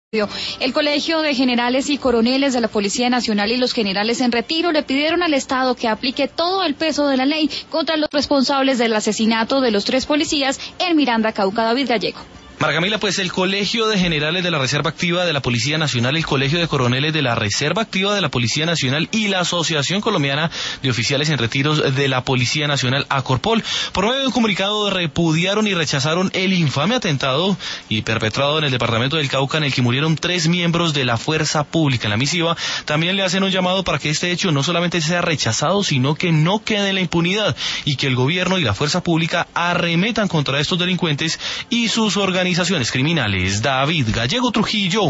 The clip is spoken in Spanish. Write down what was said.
El Colegio de Generales y Coroneles de la Policía Nacional y los generales en retiro le pidieron al Estado que aplique todo el peso de la ley contra los responsables del asesinato de los 3 policías en Miranda, Cauca. David Gallego. Marca Camila, pues el Colegio de Generales de la Reserva Activa de la Policía Nacional, el Colegio de Coroneles de la Reserva Activa de la Policía Nacional y la Asociación Colombiana de Oficiales en Retiros de la Policía Nacional, ACORPOL, por medio de un comunicado repudiaron y rechazaron el infame atentado y perpetrado en el departamento del Cauca, en el que murieron 3 miembros de la fuerza pública. En la misiva también le hacen un llamado para que este hecho no solamente sea rechazado, sino que no quede en la impunidad y que el gobierno y la fuerza pública arremetan contra estos delincuentes y sus organizaciones criminales. David Gallego, Trujillo.